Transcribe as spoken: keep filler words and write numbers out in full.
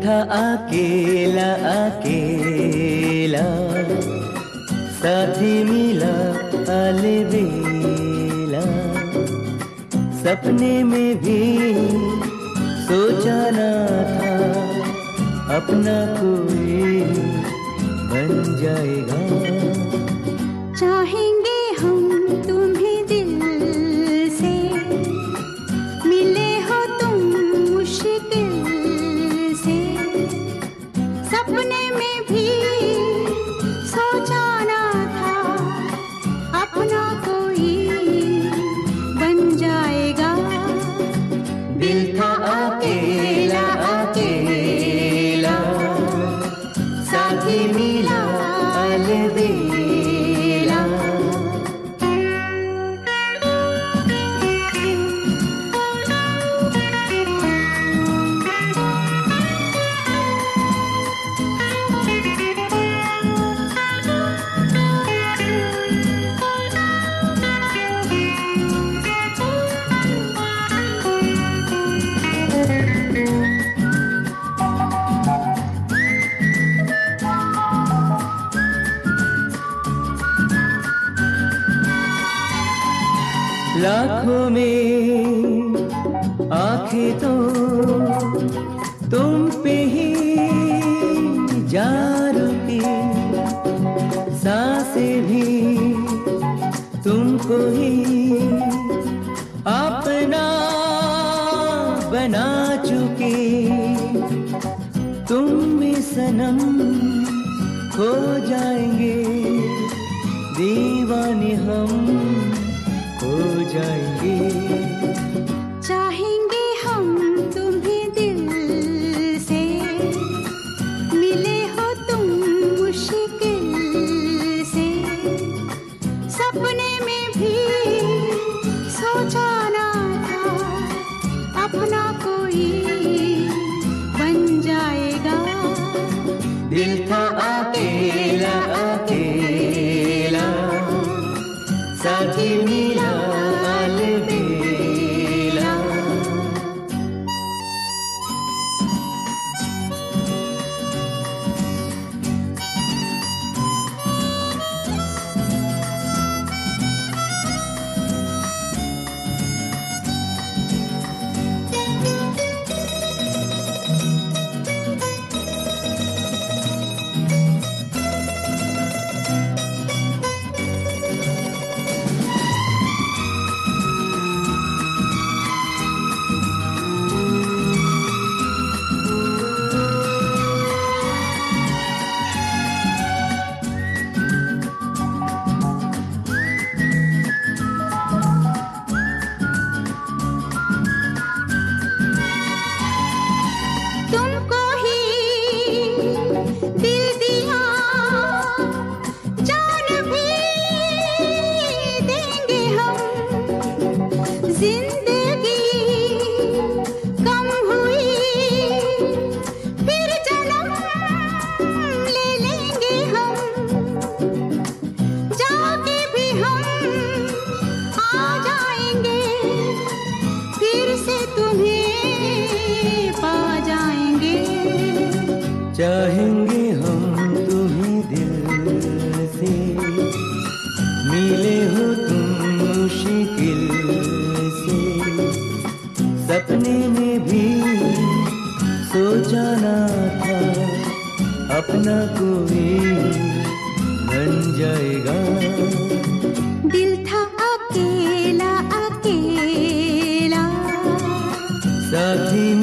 था अकेला अकेला, साथी मिला अलबेला। सपने में भी सोचा ना था अपना कोई बन जाएगा। चाहेंगे हम तुम्हें दिल से, मिले हो तुम मुश्किल से। सपने में भी सोचा ना था अपना कोई बन जाएगा। दिल था अकेला अकेला, साथी मिला अलबेला। लाखों में आंखें तो तुम पे ही जा रुकी, सांसें भी तुमको ही अपना बना चुकी। तुम में सनम खो जाएंगे, दीवाने हम हो जाएंगे। चाहेंगे हम तुम्हें दिल से, मिले हो तुम मुश्किल से। सपने में भी सोचा ना था अपना कोई बन जाएगा। दिल था अकेला अकेला, साथी मिला अलबेला। तुमको ही दिल दिया, जान भी देंगे हम। जिंदगी कम हुई फिर जन्म ले लेंगे हम। जाके भी हम आ जाएंगे, फिर से तुम्हें पा जाएंगे। चाहेंगे हम तुम्हें दिल से, मिले हो तुम मुश्किल से। सपने में भी सोचा ना था अपना कोई बन जाएगा। दिल था अकेला अकेला, साथी